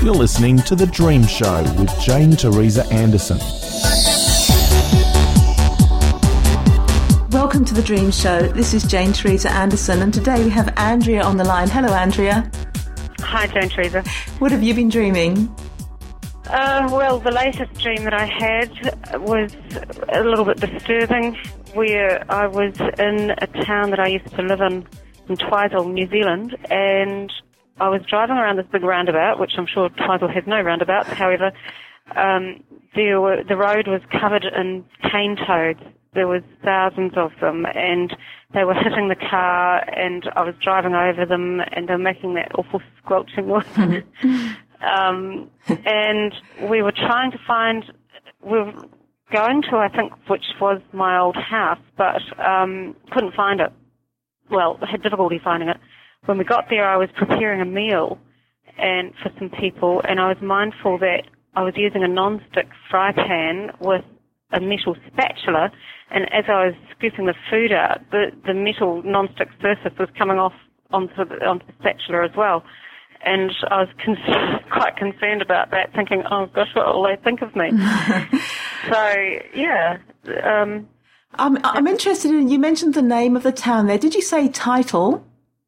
You're listening to The Dream Show with Jane Teresa Anderson. Welcome to The Dream Show. This is Jane Teresa Anderson, and today we have Andrea on the line. Hello, Andrea. Hi, Jane Teresa. What have you been dreaming? Well, the latest dream that I had was a little bit disturbing, where I was in a town that I used to live in Twizel, New Zealand, and I was driving around this big roundabout, which I'm sure Twizel has no roundabouts. However, the road was covered in cane toads. There was thousands of them, and they were hitting the car, and I was driving over them, and they were making that awful squelching noise. And we were trying to find, we were going to, I think, which was my old house, but couldn't find it. Well, had difficulty finding it. When we got there, I was preparing a meal and for some people, and I was mindful that I was using a non-stick fry pan with a metal spatula, and as I was scooping the food out, the metal non-stick surface was coming off onto the spatula as well. And I was quite concerned about that, thinking, oh gosh, what will they think of me? So, yeah. I'm interested in, you mentioned the name of the town there. Did you say Twizel?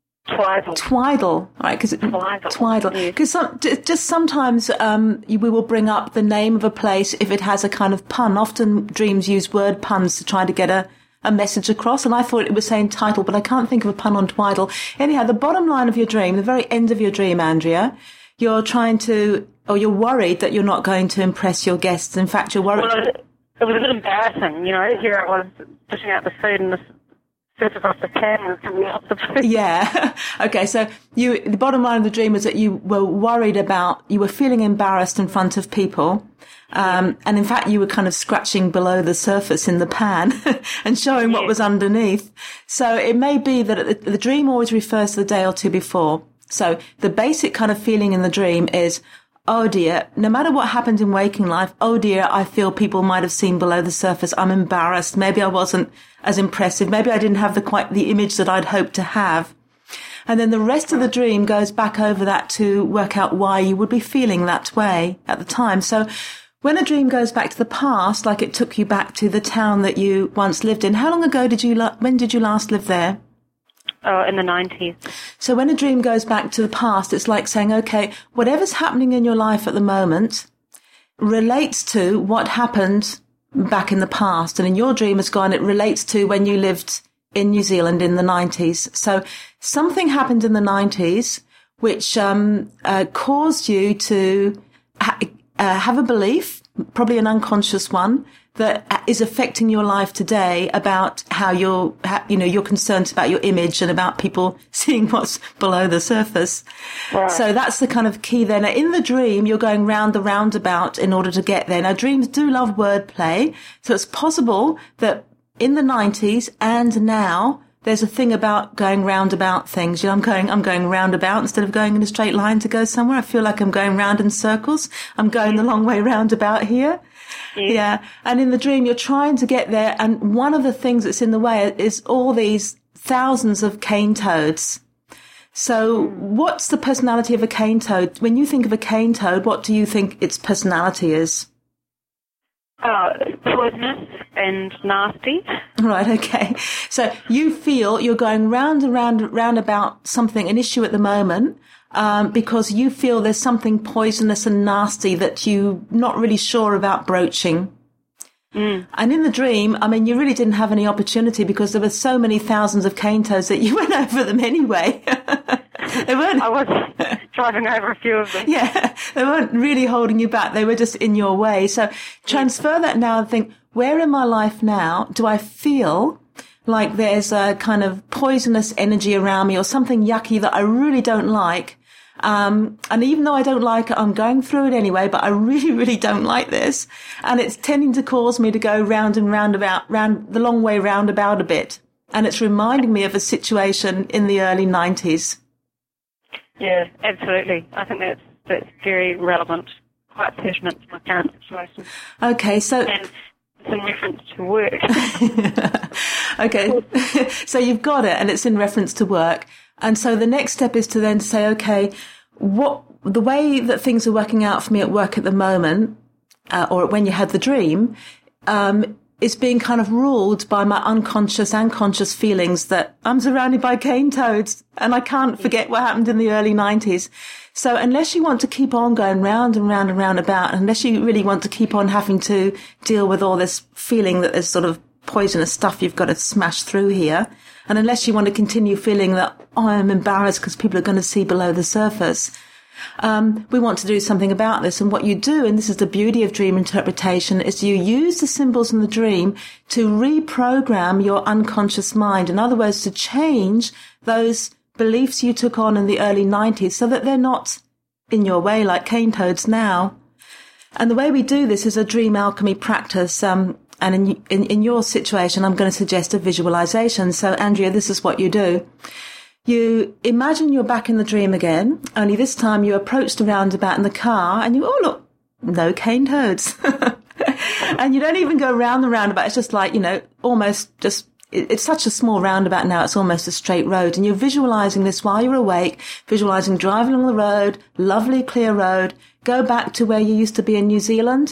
Twizel, right? Because Twizel. Because just sometimes we will bring up the name of a place if it has a kind of pun. Often dreams use word puns to try to get a message across, and I thought it was saying title, but I can't think of a pun on Twizel. Anyhow, the bottom line of your dream, the very end of your dream, Andrea, you're you're worried that you're not going to impress your guests. In fact, you're worried. Well, it was a bit embarrassing, you know. Here I was pushing out the food, and the surface off the pan was coming off the food. Yeah. Okay, so the bottom line of the dream was that you were worried you were feeling embarrassed in front of people. And in fact, you were kind of scratching below the surface in the pan and showing what was underneath. So it may be that the dream always refers to the day or two before. So the basic kind of feeling in the dream is, oh dear, no matter what happened in waking life, oh dear, I feel people might have seen below the surface. I'm embarrassed. Maybe I wasn't as impressive. Maybe I didn't have quite the image that I'd hoped to have. And then the rest of the dream goes back over that to work out why you would be feeling that way at the time. So when a dream goes back to the past, like it took you back to the town that you once lived in, how long ago when did you last live there? Oh, in the 90s. So when a dream goes back to the past, it's like saying, okay, whatever's happening in your life at the moment relates to what happened back in the past. And in your dream has gone, it relates to when you lived in New Zealand in the 90s. So something happened in the 90s which caused you to have a belief, probably an unconscious one, that is affecting your life today about how you're concerned about your image and about people seeing what's below the surface. Right. So that's the kind of key there. Now, in the dream, you're going round the roundabout in order to get there. Now, dreams do love wordplay, so it's possible that in the 90s and now, there's a thing about going roundabout things. You know, I'm going roundabout instead of going in a straight line to go somewhere. I feel like I'm going round in circles. I'm going the long way roundabout here. Yeah. And in the dream, you're trying to get there. And one of the things that's in the way is all these thousands of cane toads. So what's the personality of a cane toad? When you think of a cane toad, what do you think its personality is? Poisonous and nasty. Right, okay. So you feel you're going round and round about something, an issue at the moment, because you feel there's something poisonous and nasty that you're not really sure about broaching. And in the dream, I mean, you really didn't have any opportunity because there were so many thousands of cane toads that you went over them anyway. I was driving over a few of them. Yeah, they weren't really holding you back. They were just in your way. So transfer that now and think, where in my life now do I feel like there's a kind of poisonous energy around me or something yucky that I really don't like? And even though I don't like it, I'm going through it anyway, but I really, really don't like this. And it's tending to cause me to go round and round the long way roundabout a bit. And it's reminding me of a situation in the early 90s. Yeah, absolutely. I think that's very relevant, quite pertinent to my current situation. Okay, so... And it's in reference to work. Okay, so you've got it, and it's in reference to work. And so the next step is to then say, okay, what the way that things are working out for me at work at the moment, or when you had the dream, is being kind of ruled by my unconscious and conscious feelings that I'm surrounded by cane toads and I can't forget what happened in the early 90s. So unless you want to keep on going round and round and round about, unless you really want to keep on having to deal with all this feeling that there's sort of poisonous stuff you've got to smash through here, and unless you want to continue feeling that, I'm embarrassed because people are going to see below the surface, we want to do something about this. And what you do, and this is the beauty of dream interpretation, is you use the symbols in the dream to reprogram your unconscious mind. In other words, to change those beliefs you took on in the early 90s so that they're not in your way like cane toads now. And the way we do this is a dream alchemy practice. And in your situation, I'm going to suggest a visualization. So, Andrea, this is what you do. You imagine you're back in the dream again, only this time you approach the roundabout in the car and you, oh, look, no cane toads. And you don't even go round the roundabout. It's just like, almost just, it's such a small roundabout now, it's almost a straight road. And you're visualizing this while you're awake, visualizing driving along the road, lovely clear road, go back to where you used to be in New Zealand,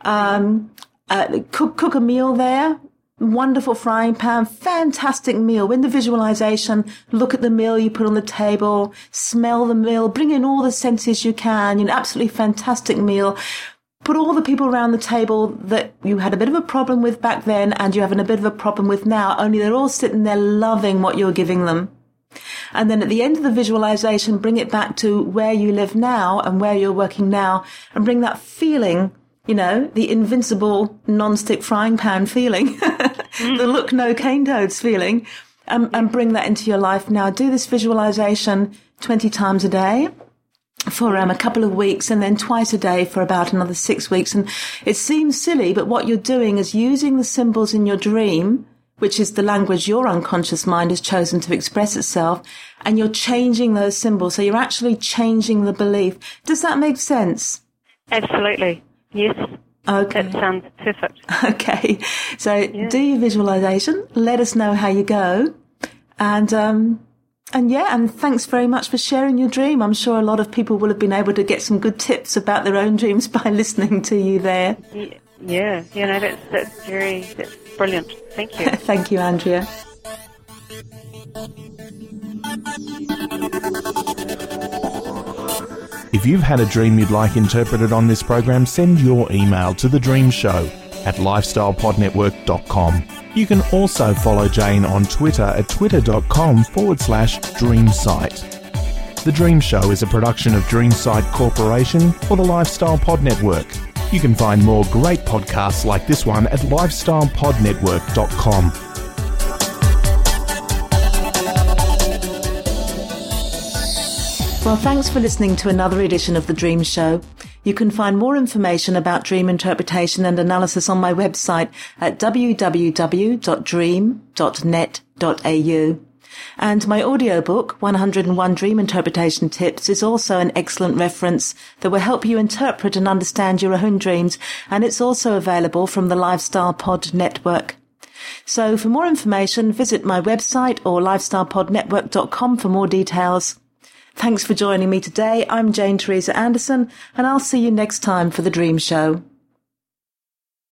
cook a meal there. Wonderful frying pan, fantastic meal. In the visualization, look at the meal you put on the table, smell the meal, bring in all the senses you can, absolutely fantastic meal. Put all the people around the table that you had a bit of a problem with back then and you're having a bit of a problem with now, only they're all sitting there loving what you're giving them. And then at the end of the visualization, bring it back to where you live now and where you're working now and bring that feeling, the invincible non-stick frying pan feeling, the look no cane toads feeling, and bring that into your life now. Do this visualization 20 times a day for a couple of weeks and then twice a day for about another 6 weeks. And it seems silly, but what you're doing is using the symbols in your dream, which is the language your unconscious mind has chosen to express itself, and you're changing those symbols. So you're actually changing the belief. Does that make sense? Absolutely. Yes. Okay. That sounds perfect. Okay. So do your visualization. Let us know how you go. And thanks very much for sharing your dream. I'm sure a lot of people will have been able to get some good tips about their own dreams by listening to you there. Yeah. That's brilliant. Thank you. Thank you, Andrea. If you've had a dream you'd like interpreted on this program, send your email to The Dream Show at lifestylepodnetwork.com. You can also follow Jane on Twitter at twitter.com/dreamsite. The Dream Show is a production of Dreamsite Corporation for the Lifestyle Pod Network. You can find more great podcasts like this one at lifestylepodnetwork.com. Well, thanks for listening to another edition of The Dream Show. You can find more information about dream interpretation and analysis on my website at www.dream.net.au. And my audiobook, 101 Dream Interpretation Tips, is also an excellent reference that will help you interpret and understand your own dreams, and it's also available from the Lifestyle Pod Network. So for more information, visit my website or lifestylepodnetwork.com for more details. Thanks for joining me today. I'm Jane Teresa Anderson, and I'll see you next time for The Dream Show.